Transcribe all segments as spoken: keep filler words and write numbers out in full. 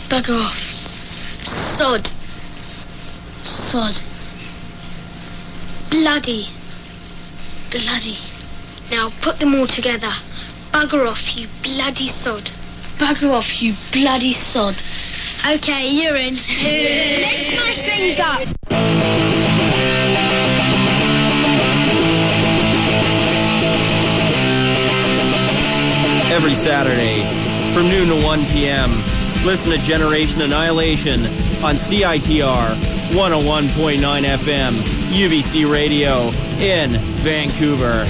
Bugger off. Sod. Sod. Bloody. Bloody. Now put them all together. Bugger off, you bloody sod. Bugger off, you bloody sod. Okay, you're in. Let's smash things up. Every Saturday from noon to one p.m. Listen to Generation Annihilation on C I T R one oh one point nine F M, U B C Radio in Vancouver.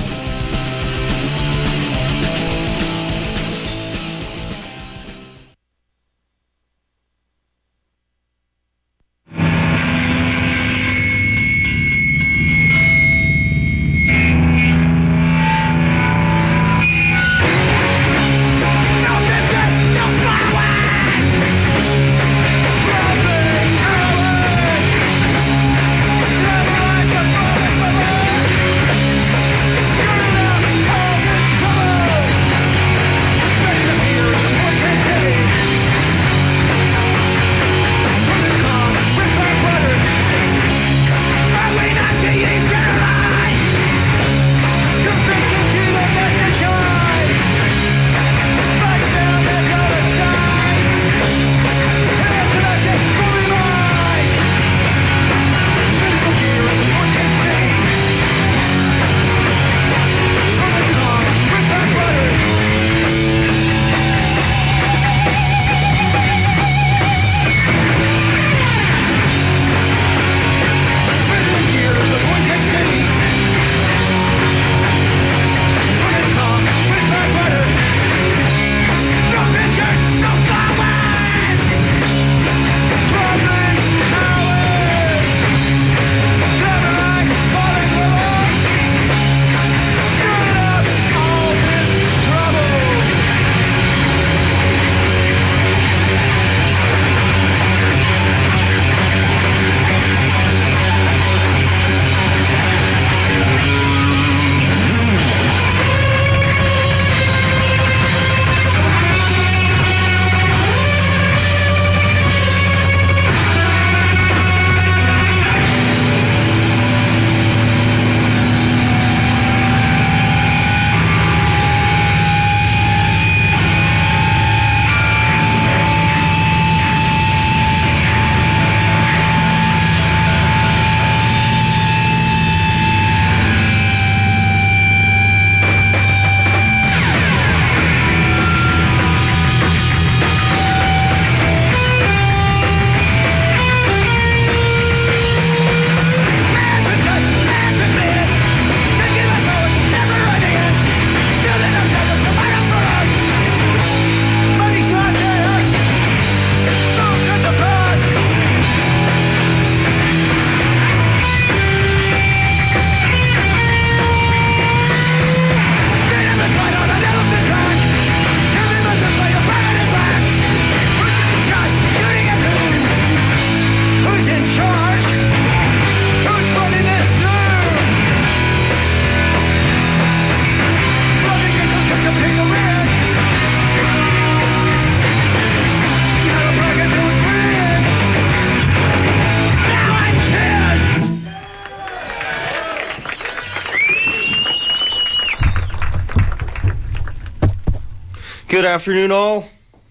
Good afternoon, all.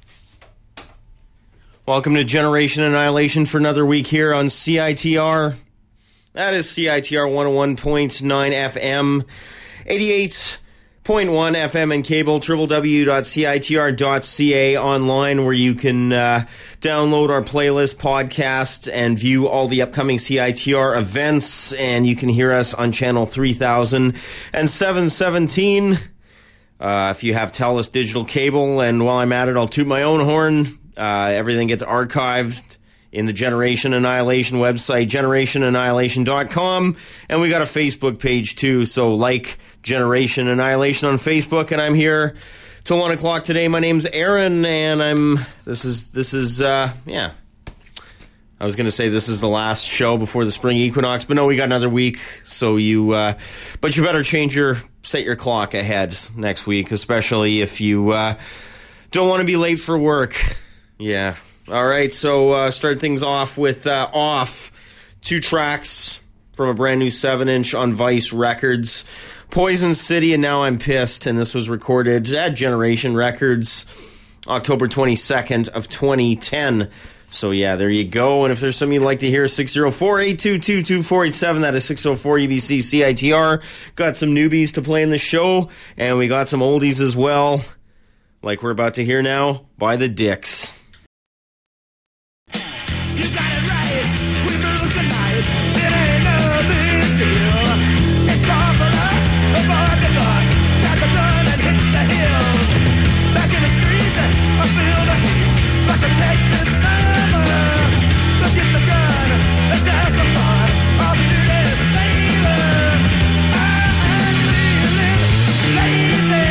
Welcome to Generation Annihilation for another week here on C I T R. That is C I T R one oh one point nine F M, eighty-eight point one F M and cable, w w w dot c i t r dot c a online, where you can uh, download our playlist, podcast, and view all the upcoming C I T R events. And you can hear us on channel three thousand seven seventeen. Uh, if you have TELUS digital cable, and while I'm at it, I'll toot my own horn. Uh, everything gets archived in the Generation Annihilation website, generation annihilation dot com. And we got a Facebook page, too, so like Generation Annihilation on Facebook. And I'm here till one o'clock today. My name's Aaron, and I'm, this is, this is, uh, yeah. I was going to say this is the last show before the spring equinox, but no, we got another week, so you, uh, but you better change your, set your clock ahead next week, especially if you, uh, don't want to be late for work. Yeah, All right, so uh, start things off with uh, Off, two tracks from a brand new seven inch on Vice Records. Poison City and Now I'm Pissed, and this was recorded at Generation Records October twenty-second of twenty ten. So yeah, there you go. And if there's something you'd like to hear, six oh four, eight two two, two four eight seven. That is six oh four U B C C I T R. Got some newbies to play in the show, and we got some oldies as well, like we're about to hear now, by the Dicks. You got it right, we move tonight. It ain't no big deal. It's far for us, avoid the bus. Got the gun and hit the hill. Back in the streets, I feel the heat. Like a Texas summer. Look at the gun, let's have some fun. I'll do this sailor. I'm feeling lazy.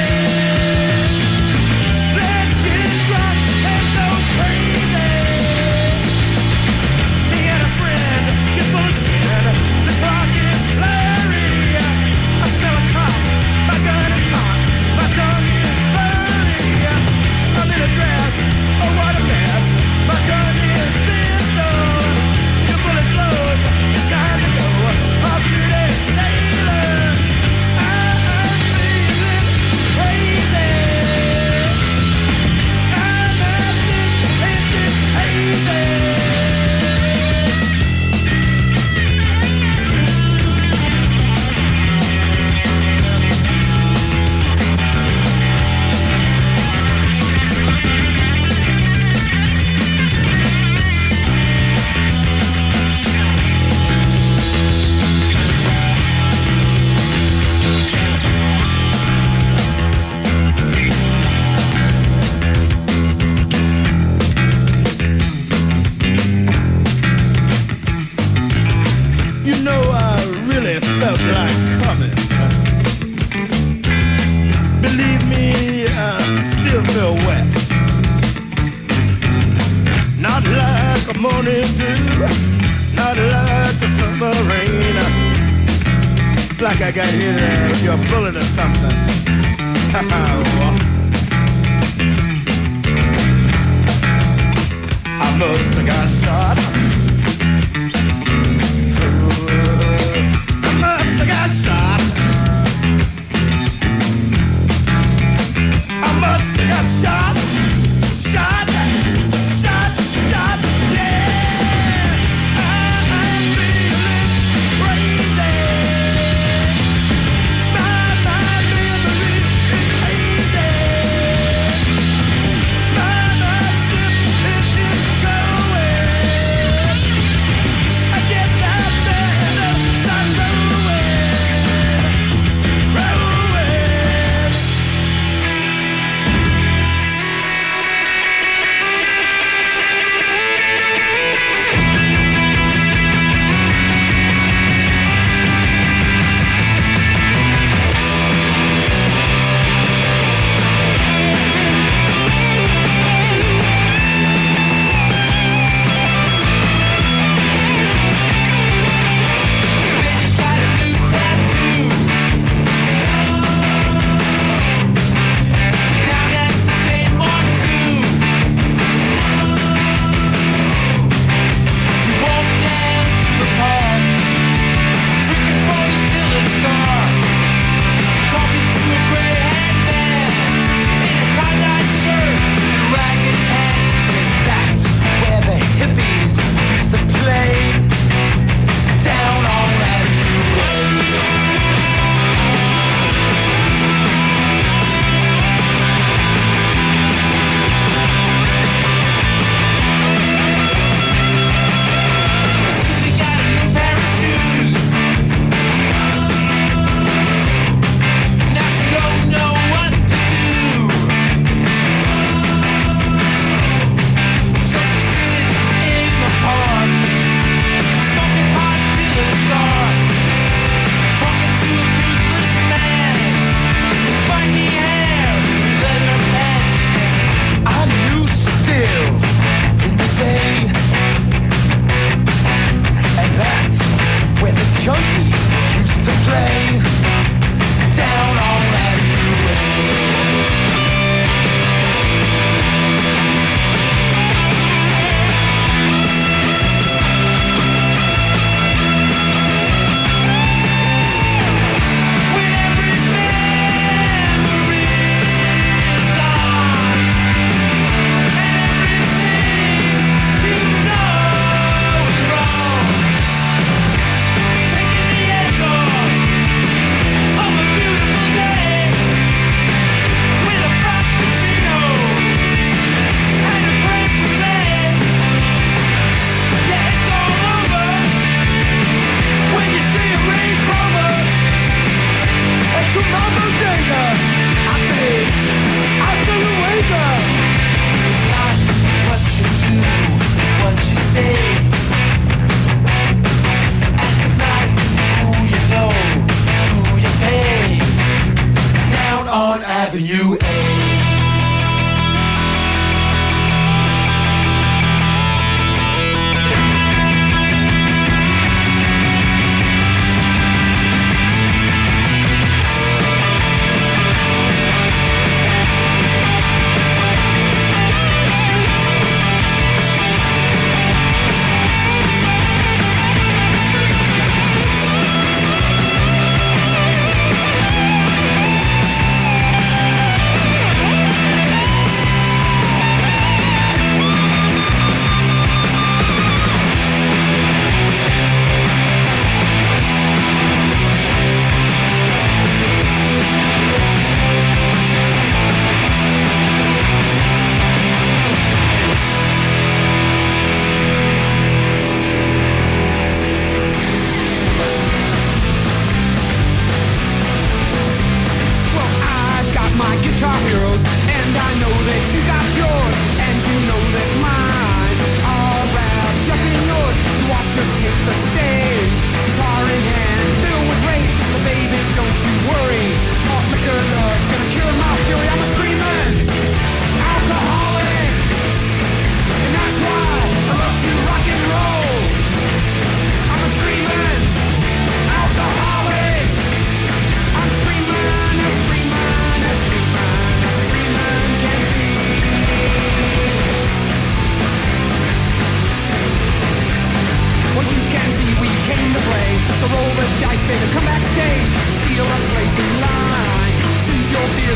Let's get drunk and go crazy. Me and a friend get full of gin. The clock is blurry. I smell a cop, my gun is cocked. My tongue is blurry. I'm in a dress, oh what a mess. My gun is pistol. Your bullet blows, it's time to go. I'll do this sailor. I'm feeling crazy. I'm acting, it's hazy. You know, I really felt like coming. Believe me, I still feel wet. Not like a morning dew, not like a summer rain. It's like I got hit with your bullet or something. I must have got shot. I must have got shot. I must have got shot. Shot. Shot. Shot. Yeah. I'm feeling crazy. My, my memory is hazy.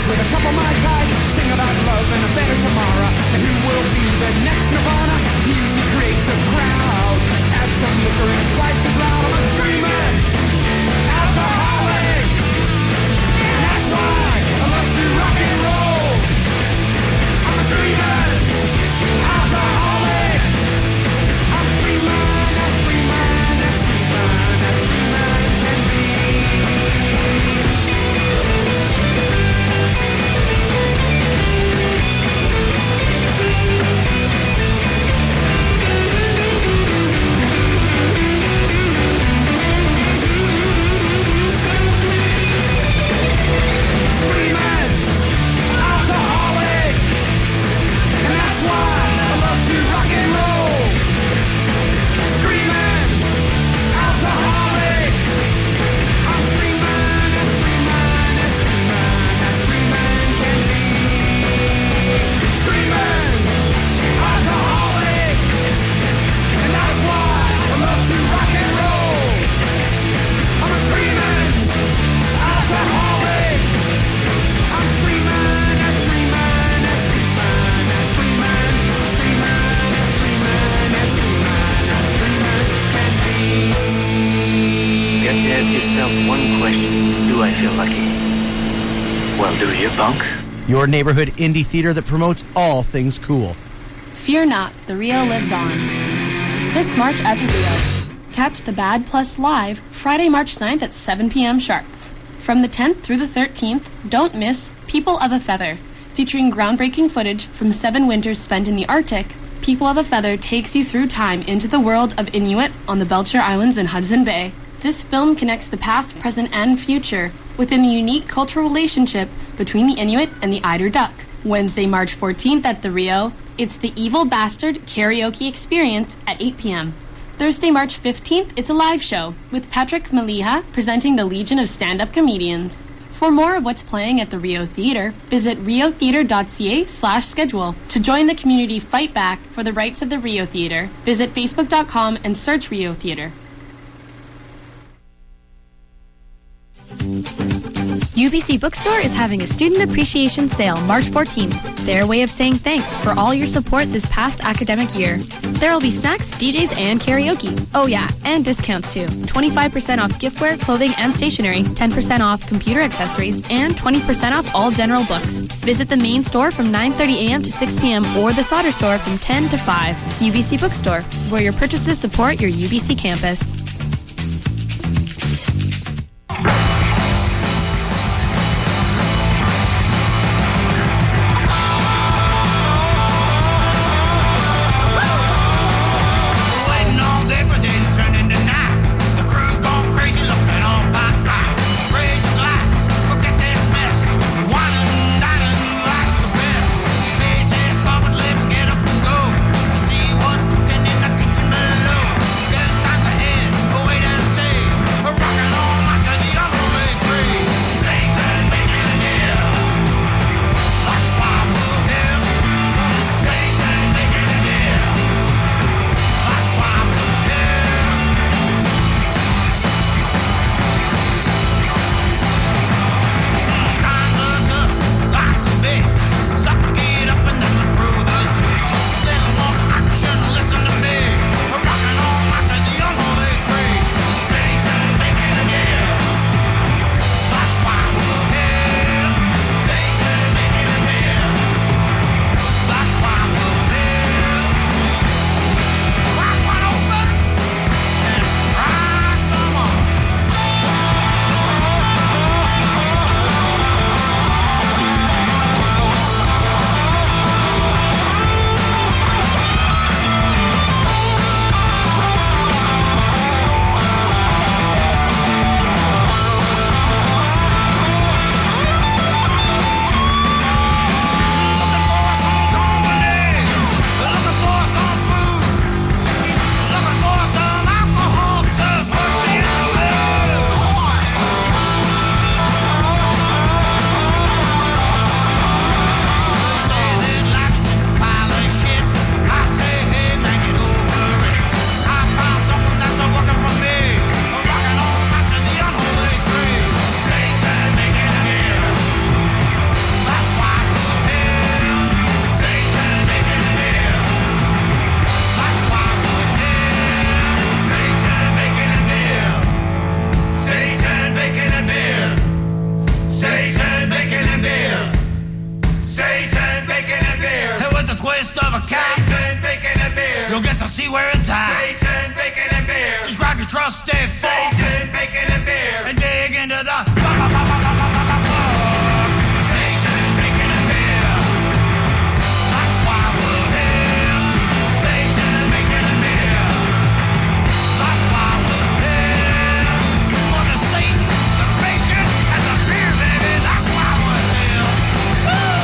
with a couple Mai Tais, sing about love and a better tomorrow. And who will be the next Nirvana? Music creates a crowd. Add some liquor and twice as loud. I'm a screaming alcoholic, and that's why I love to rock and roll. I'm a screaming alcoholic. I'm screaming, I'm screaming, I'm screaming, I'm screaming can be. Your neighborhood indie theater that promotes all things cool. Fear not, the Rio lives on. This March at the Rio. Catch The Bad Plus live Friday, March ninth at seven p.m. sharp. From the tenth through the thirteenth, don't miss People of a Feather. Featuring groundbreaking footage from seven winters spent in the Arctic, People of a Feather takes you through time into the world of Inuit on the Belcher Islands in Hudson Bay. This film connects the past, present, and future within the unique cultural relationship between the Inuit and the Eider Duck. Wednesday, March fourteenth at the Rio, it's the Evil Bastard Karaoke Experience at eight p.m. Thursday, March fifteenth, it's a live show with Patrick Maliha presenting the Legion of Stand-Up Comedians. For more of what's playing at the Rio Theatre, visit riotheatre.ca slash schedule. To join the community fight back for the rights of the Rio Theatre, visit facebook dot com and search Rio Theatre. U B C Bookstore is having a student appreciation sale March fourteenth, their way of saying thanks for all your support this past academic year. There will be snacks, D Js, and karaoke. Oh yeah, and discounts too. twenty-five percent off giftware, clothing, and stationery, ten percent off computer accessories, and twenty percent off all general books. Visit the main store from nine thirty a.m. to six p.m. or the Sauder store from ten to five. U B C Bookstore, where your purchases support your U B C campus. Times ahead. see where it's at. Satan, bacon, and beer. Just grab your trusty fork. Satan, bacon, and beer. And dig into the Satan, bacon, and beer. That's why we're here. Satan, bacon, and beer. That's why we're here. For the Satan, the bacon, and the beer, baby. That's why we're here. Woo!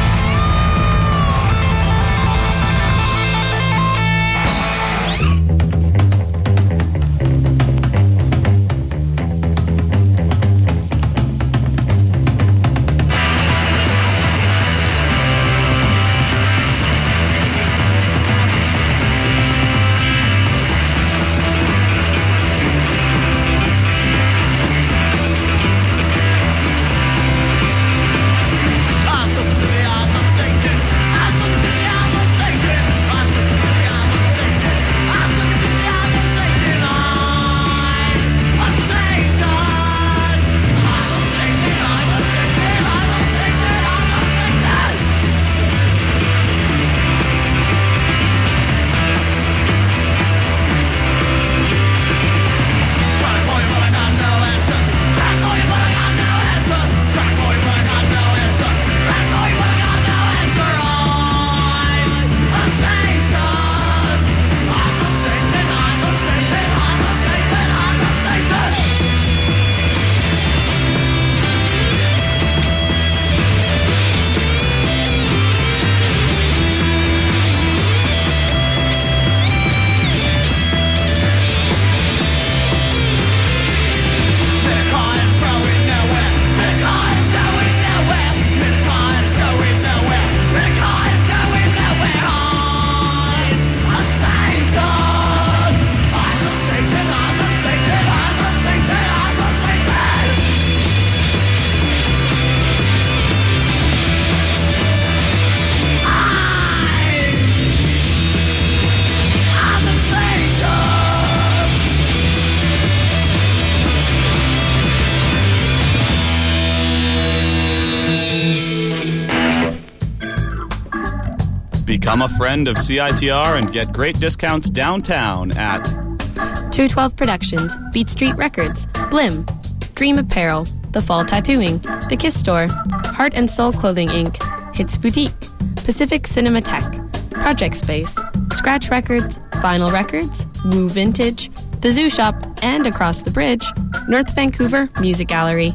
Become a friend of C I T R and get great discounts downtown at two twelve Productions, Beat Street Records, Blim, Dream Apparel, The Fall Tattooing, The Kiss Store, Heart and Soul Clothing Incorporated, Hits Boutique, Pacific Cinematheque, Project Space, Scratch Records, Vinyl Records, Woo Vintage, The Zoo Shop, and across the bridge, North Vancouver Music Gallery.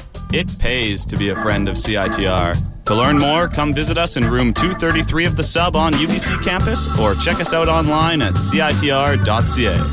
It pays to be a friend of C I T R. To learn more, come visit us in room two thirty-three of the Sub on U B C campus or check us out online at C I T R dot C A.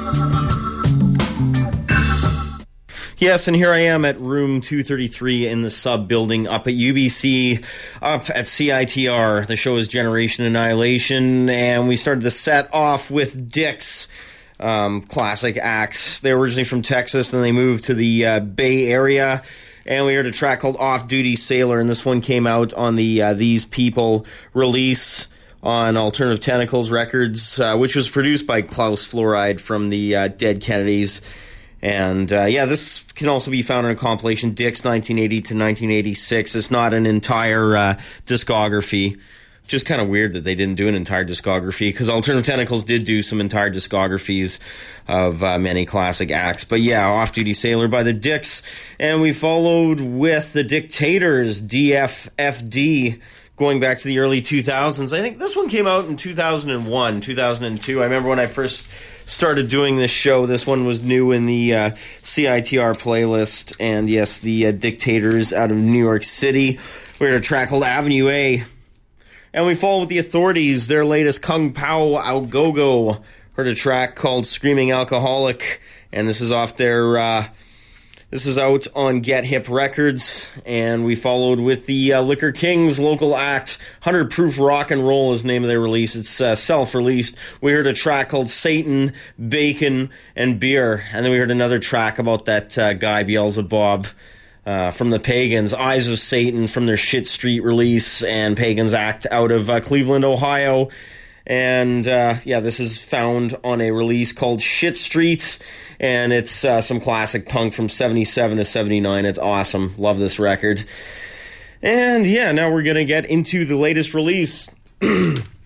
Yes, and here I am at room two thirty-three in the Sub building up at U B C, up at C I T R. The show is Generation Annihilation, and we started the set off with Dix, um, classic acts. They were originally from Texas, and they moved to the uh, Bay Area. And we heard a track called Off Duty Sailor, and this one came out on the uh, These People release on Alternative Tentacles Records, uh, which was produced by Klaus Fluoride from the uh, Dead Kennedys. And, uh, yeah, this can also be found in a compilation, Dix nineteen eighty to nineteen eighty-six. It's not an entire uh, discography. Just kind of weird that they didn't do an entire discography, because Alternative Tentacles did do some entire discographies of uh, many classic acts. But yeah, Off Duty Sailor by the Dicks. And we followed with the Dictators, D F F D, going back to the early two thousands. I think this one came out in two thousand one, two thousand two. I remember when I first started doing this show, this one was new in the uh, C I T R playlist. And yes, the uh, Dictators out of New York City. We had a track called Avenue A. And we follow with the Authorities, their latest Kung Pao Ao Go Go. Heard a track called Screaming Alcoholic, and this is off their, uh, this is out on Get Hip Records. And we followed with the uh, Liquor Kings local act, one hundred Proof Rock and Roll is the name of their release. It's uh, self-released. We heard a track called Satan, Bacon, and Beer. And then we heard another track about that uh, guy, Beelzebub. Uh, from the Pagans, Eyes of Satan from their Shit Street release, and Pagans Act out of uh, Cleveland, Ohio. And uh, yeah, this is found on a release called Shit Street, and it's uh, some classic punk from seventy-seven to seventy-nine. It's awesome. Love this record. And yeah, now we're going to get into the latest release.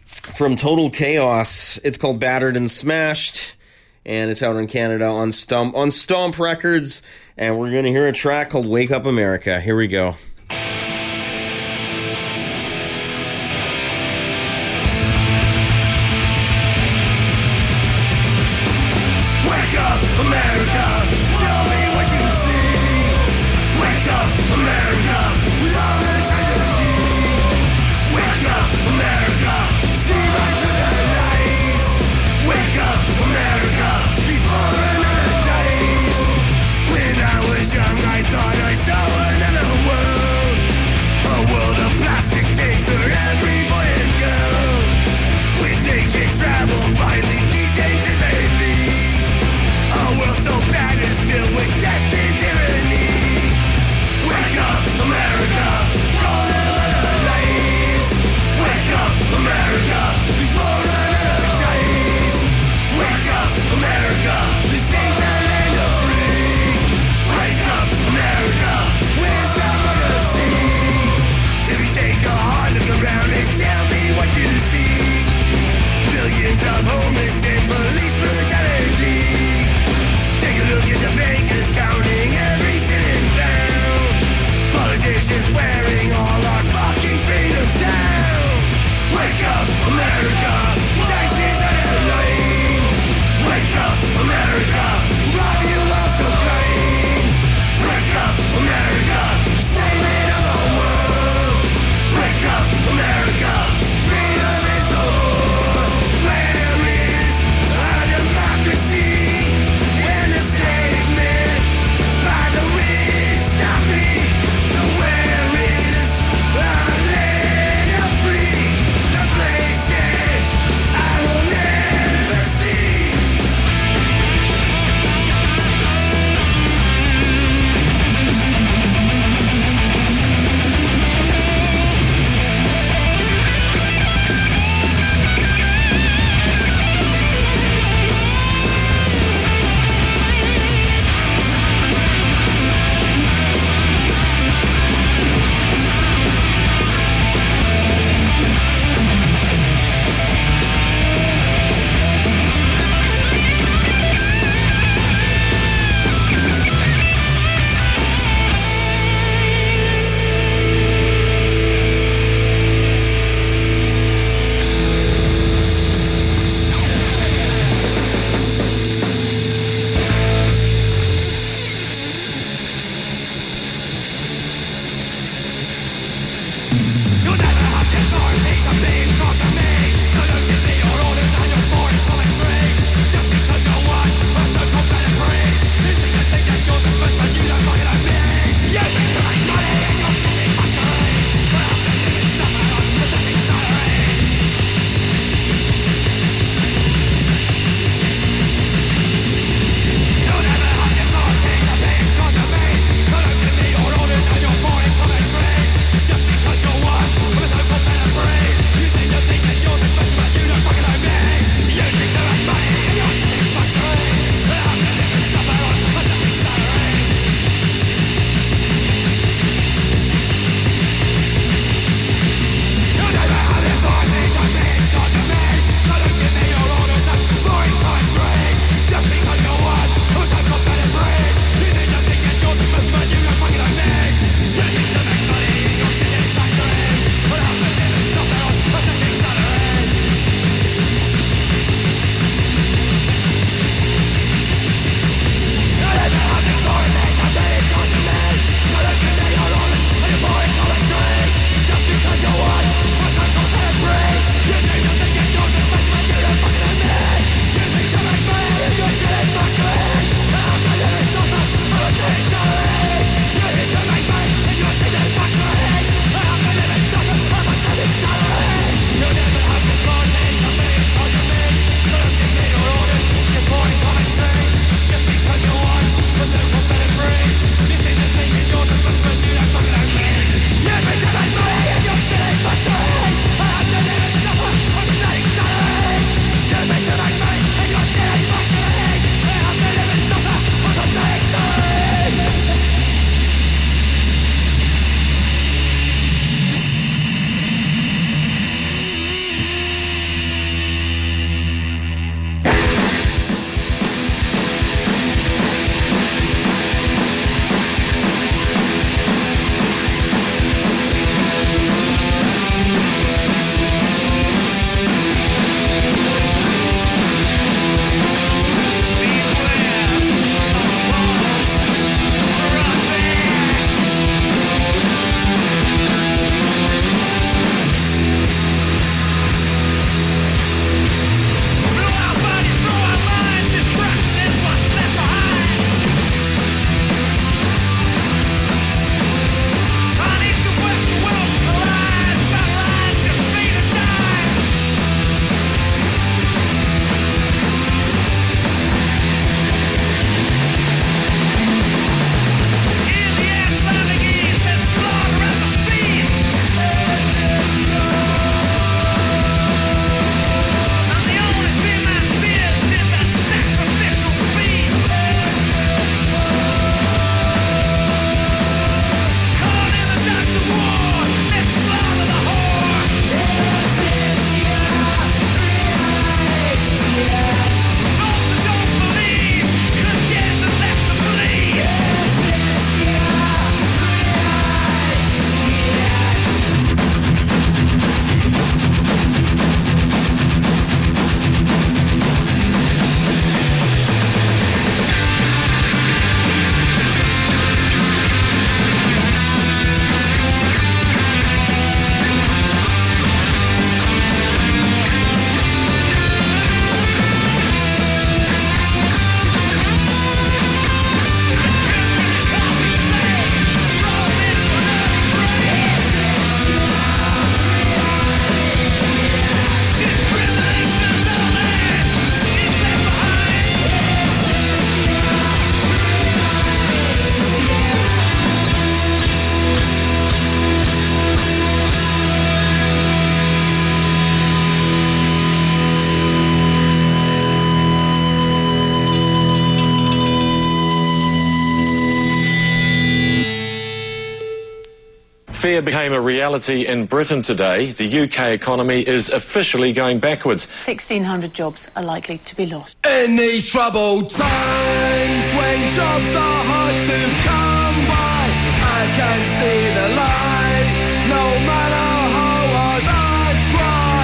from Total Chaos. It's called Battered and Smashed, and it's out in Canada on Stomp, on Stomp Records, and we're going to hear a track called Wake Up America. Here we go. Wake up, America, tell me what you see. Wake up, America, with all the tragedy. Wake up, America, see right through the lies. Wake up, America, before another dies. When I was young, I thought I saw another world. fear became a reality in Britain today. The U K economy is officially going backwards. sixteen hundred jobs are likely to be lost. In these troubled times when jobs are hard to come by, I can see the light, no matter how hard I try.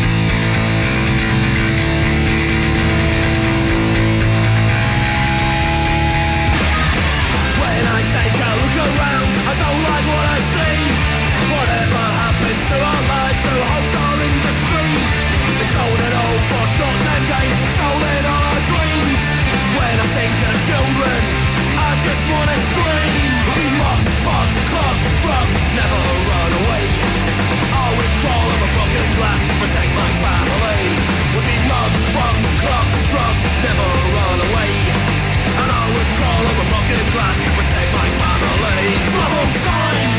When I take a look around, I don't like what I see. Whatever happened to our lives, to wholesale industry? They sold it all for short-term gain, stolen all our dreams. When I think of children, I just wanna scream. Be mocked, mocked, clogged, drugged, never run away. I would crawl over broken glass to protect my family. Would be mugged, bugged, clogged, drugged, never run away. And I would crawl over broken glass to protect my family. Troubled times.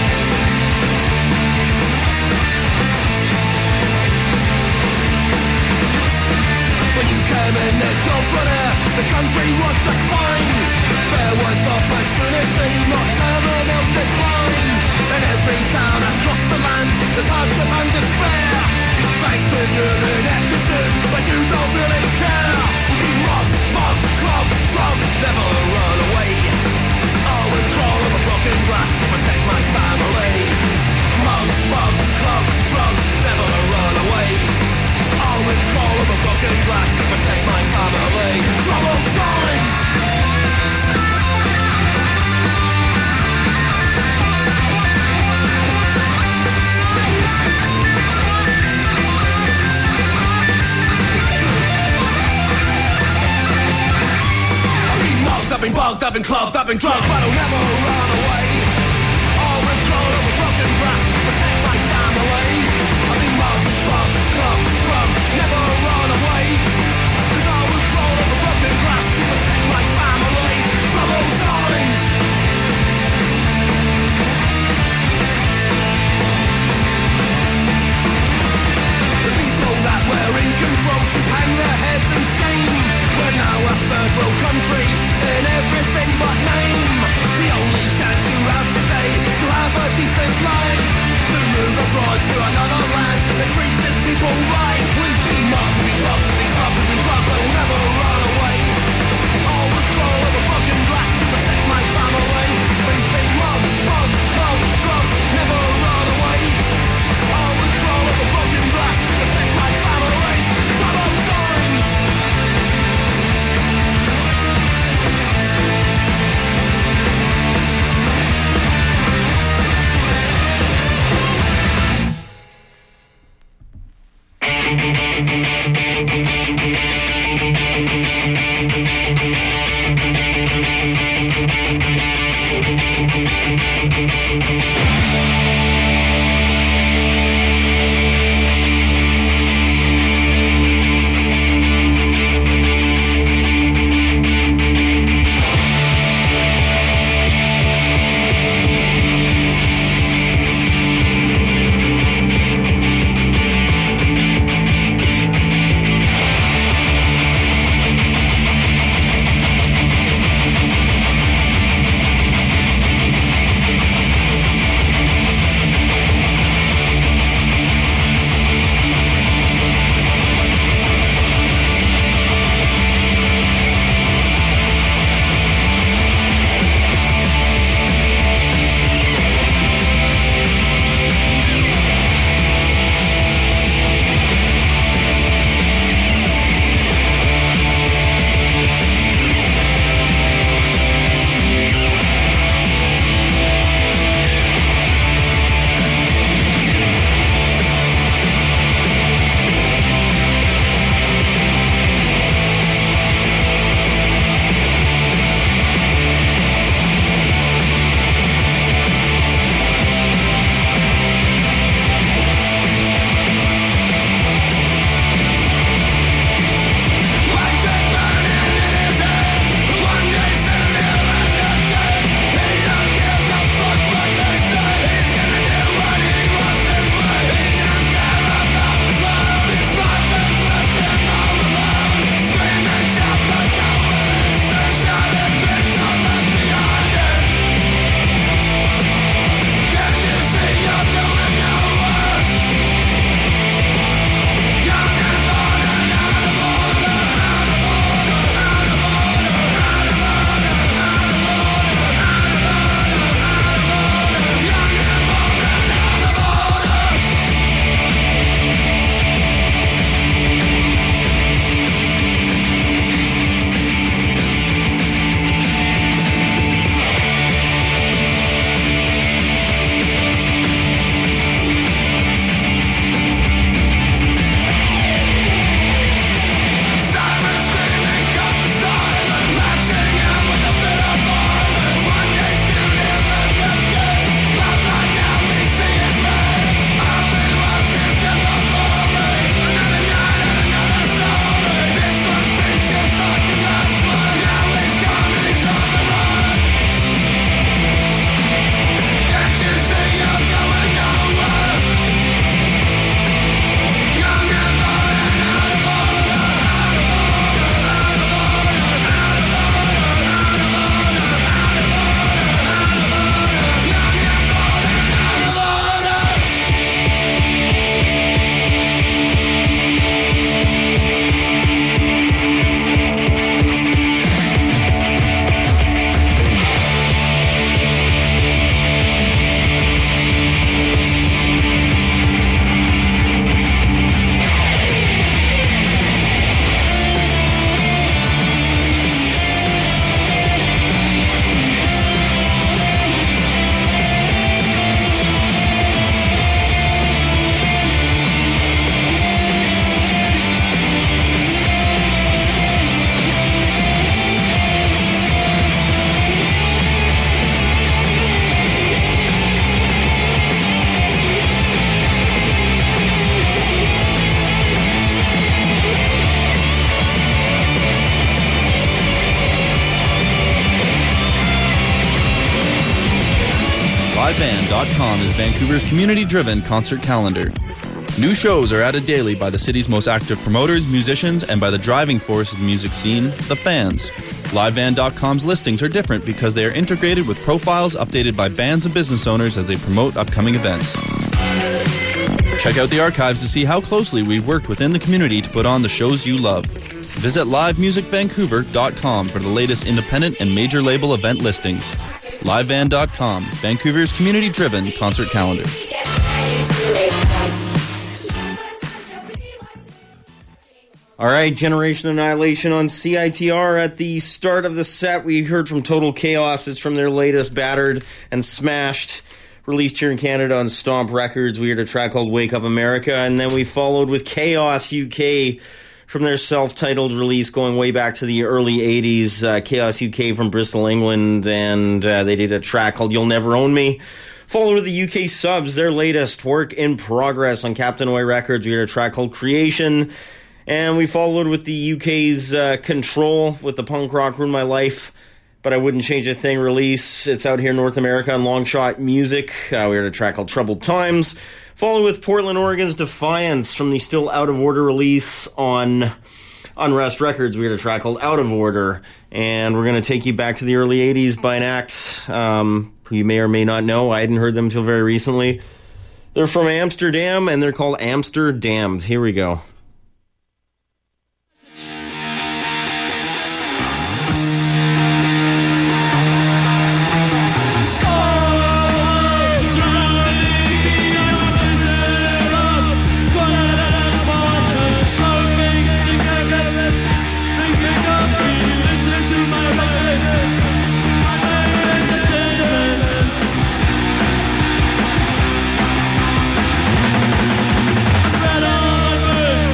When you came in as your brother, the country was just fine. There was opportunity, not terminal decline. In every town across the land, there's hardship and despair. Thanks to your ineptitude, but you don't really care. Be mocked, mocked, clogged, drugged, never run away. I would crawl over broken glass to protect my family. Mugged, mugged, clogged, drugged, never run away. I would crawl over broken glass to protect my family. Troubled times. I've been bugged, I've been clogged, I've been drugged, but I'll never run away. I would crawl over broken glass to protect my family. I've been mugged, bugged, clogged, drugged, never run away. Cause I would crawl over broken glass to protect my family. Troubled times. The people that were in control should hang their heads in shame. We're now a third world country in everything but name. The only chance band dot com is Vancouver's community-driven concert calendar. New shows are added daily by the city's most active promoters, musicians, and by the driving force of the music scene, the fans. live van dot com's listings are different because they are integrated with profiles updated by bands and business owners as they promote upcoming events. Check out the archives to see how closely we've worked within the community to put on the shows you love. Visit live music vancouver dot com for the latest independent and major label event listings. live van dot com, Vancouver's community-driven concert calendar. All right, Generation Annihilation on C I T R. At the start of the set, we heard from Total Chaos. It's from their latest Battered and Smashed, released here in Canada on Stomp Records. We heard a track called Wake Up America, and then we followed with Chaos U K from their self-titled release going way back to the early eighties. Uh, Chaos U K from Bristol, England, and uh, they did a track called You'll Never Own Me. Followed with the U K Subs, their latest Work in Progress on Captain Oi Records. We heard a track called Creation. And we followed with the U K's uh, Control with the punk rock Ruin My Life, But I Wouldn't Change a Thing release. It's out here in North America on Longshot Music. Uh, we heard a track called Troubled Times. Followed with Portland, Oregon's Defiance from the still Out of Order release on Unrest Records. We heard a track called Out of Order. And we're going to take you back to the early eighties by an act um, who you may or may not know. I hadn't heard them until very recently. They're from Amsterdam, and they're called Amsterdamned. Here we go. Red on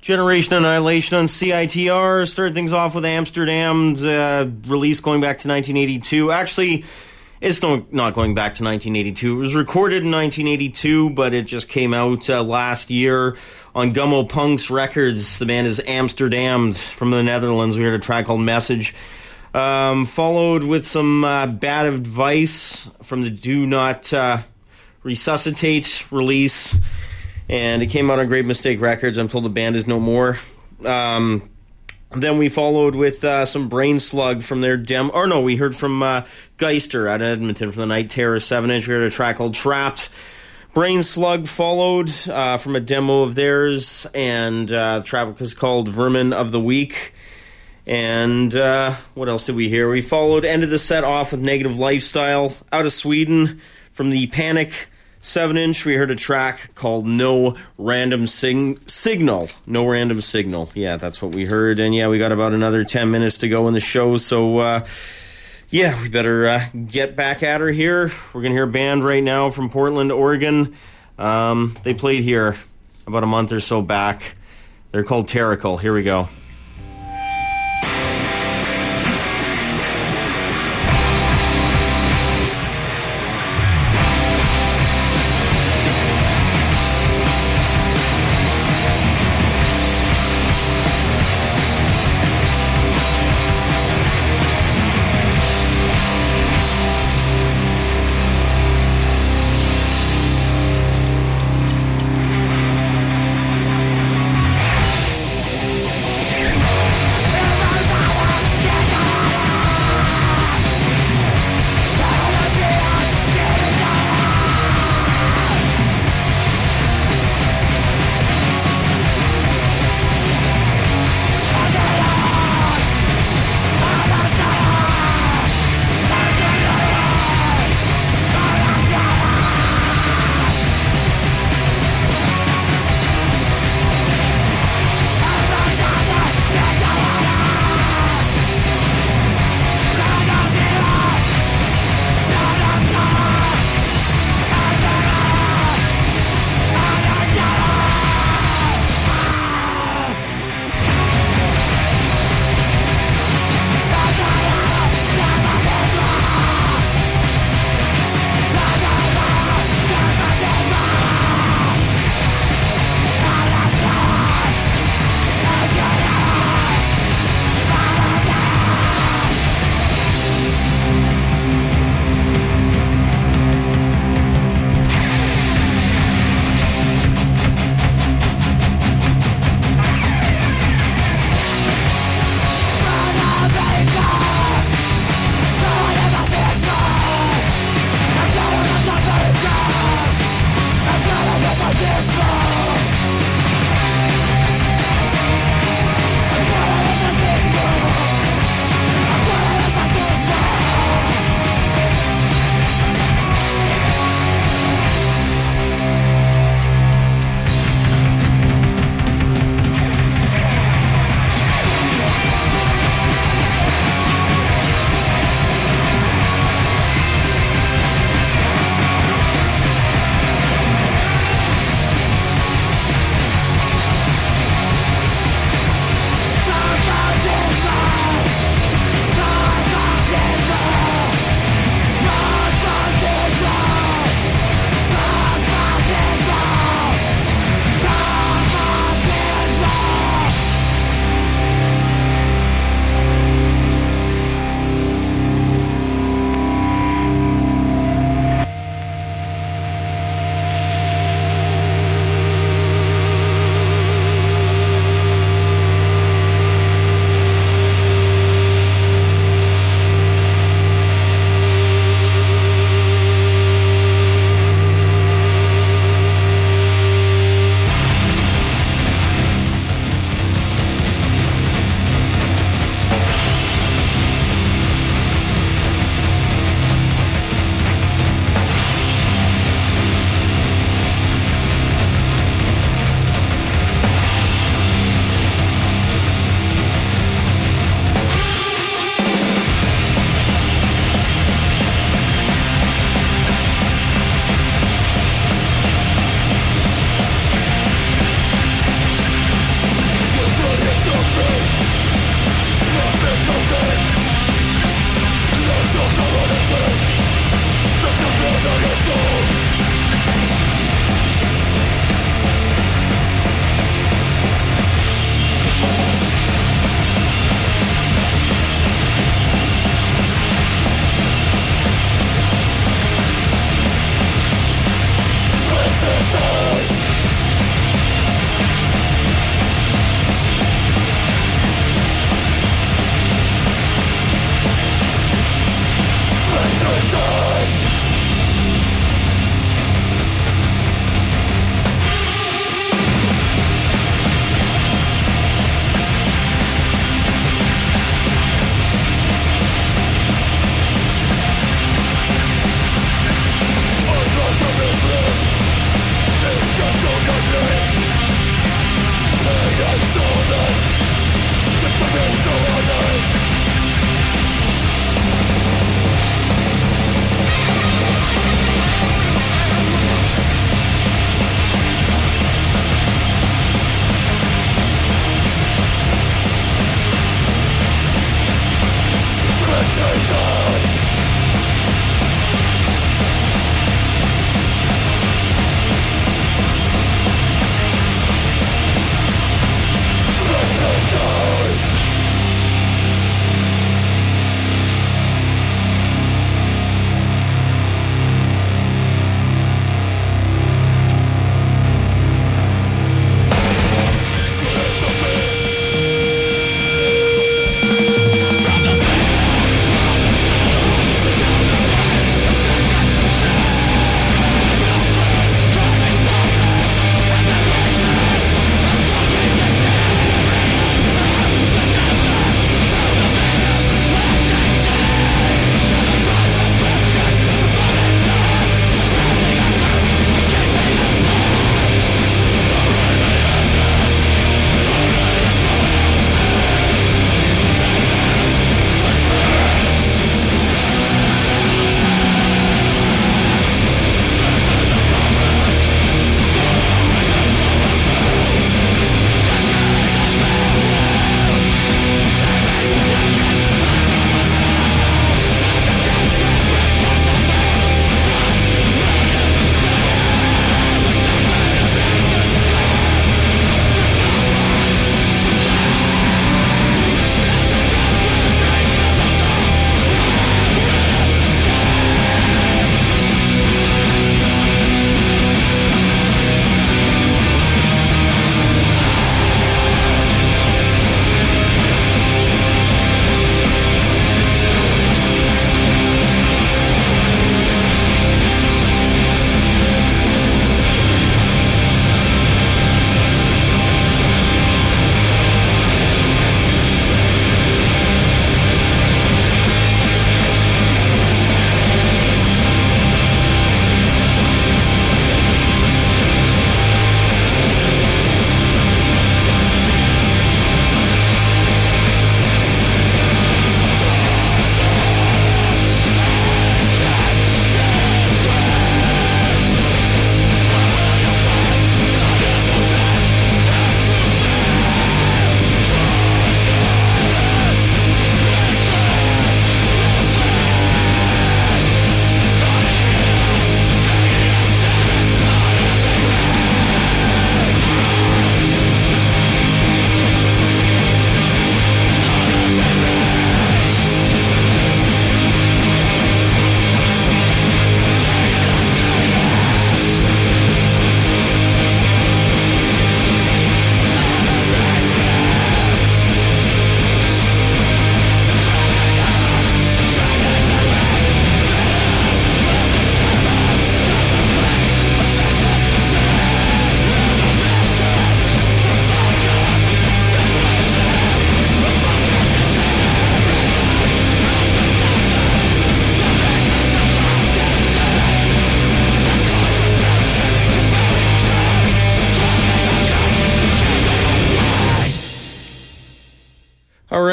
Generation Annihilation on C I T R. Started things off with Amsterdam's uh, release going back to nineteen eighty-two. Actually, it's no, not going back to nineteen eighty-two. It was recorded in nineteen eighty-two, but it just came out uh, last year on Gummo Punks Records. The band is Amsterdam from the Netherlands. We heard a track called Message. Um, followed with some uh, Bad Advice from the Do Not uh, Resuscitate release. And it came out on Great Mistake Records. I'm told the band is no more. Um, then we followed with uh, some Brain Slug from their demo. Or no, we heard from uh, Geister out of Edmonton from the Night Terror seven inch. We heard a track called Trapped. Brain Slug followed uh, from a demo of theirs. And uh, the track was called Vermin of the Week. And uh, what else did we hear? We followed, ended the set off with Negative Lifestyle out of Sweden from the Panic seven inch. We heard a track called No Random Sing- Signal. No Random Signal. Yeah, that's what we heard. And yeah, we got about another ten minutes to go in the show. So, uh, yeah, we better uh, get back at her here. We're going to hear a band right now from Portland, Oregon. Um, they played here about a month or so back. They're called Terrical. Here we go. Thank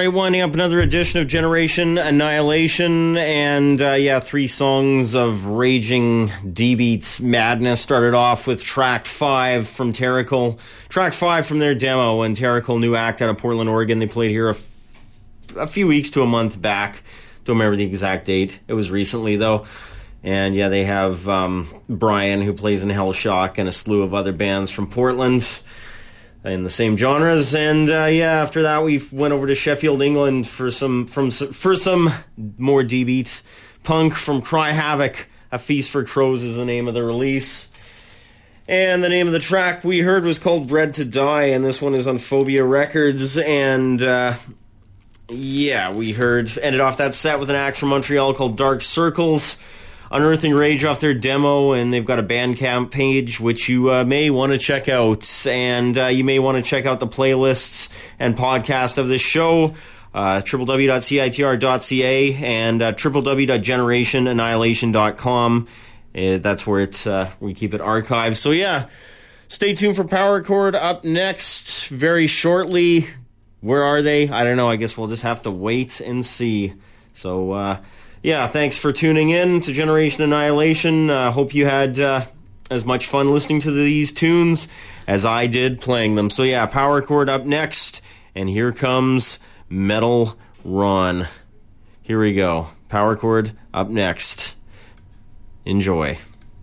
right, winding up another edition of Generation Annihilation, and uh, yeah, three songs of raging D-Beat madness. Started off with track five from Terrical, track five from their demo, and Terrical, new act out of Portland, Oregon. They played here a, f- a few weeks to a month back. Don't remember the exact date. It was recently, though. And yeah, they have um, Brian, who plays in Hellshock, and a slew of other bands from Portland in the same genres. And uh, yeah, after that we went over to Sheffield, England for some from for some more D-Beat punk from Cry Havoc. A Feast for Crows is the name of the release. And the name of the track we heard was called Bred to Die, and this one is on Phobia Records. And uh, yeah, we heard ended off that set with an act from Montreal called Dark Circles, Unearthing Rage off their demo, and they've got a Bandcamp page which you uh, may want to check out, and uh, you may want to check out the playlists and podcast of this show, uh, w w w dot c i t r dot c a and uh, w w w dot generation annihilation dot com. Uh, that's where it's uh, we keep it archived. So yeah, stay tuned for Power Chord up next very shortly. Where are they? I don't know. I guess we'll just have to wait and see. So uh yeah, thanks for tuning in to Generation Annihilation. I uh, hope you had uh, as much fun listening to these tunes as I did playing them. So yeah, Power Chord up next, and here comes Metal Ron. Here we go. Power Chord up next. Enjoy.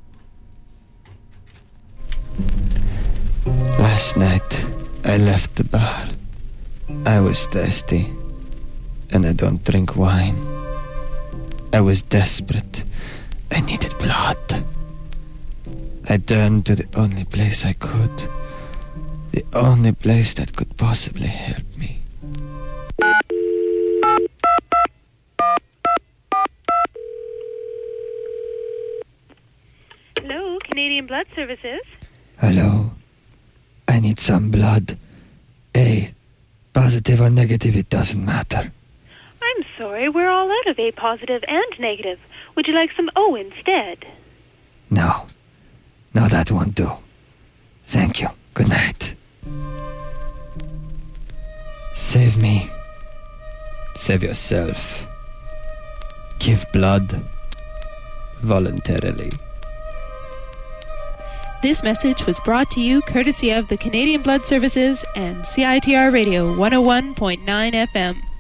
Last night, I left the bar. I was thirsty, and I don't drink wine. I was desperate. I needed blood. I turned to the only place I could. The only place that could possibly help me. Hello, Canadian Blood Services. Hello. I need some blood. A. Positive or negative, it doesn't matter. I'm sorry, we're all out of A positive and negative. Would you like some O instead? No. No, that won't do. Thank you. Good night. Save me. Save yourself. Give blood. Voluntarily. This message was brought to you courtesy of the Canadian Blood Services and C I T R Radio one oh one point nine F M.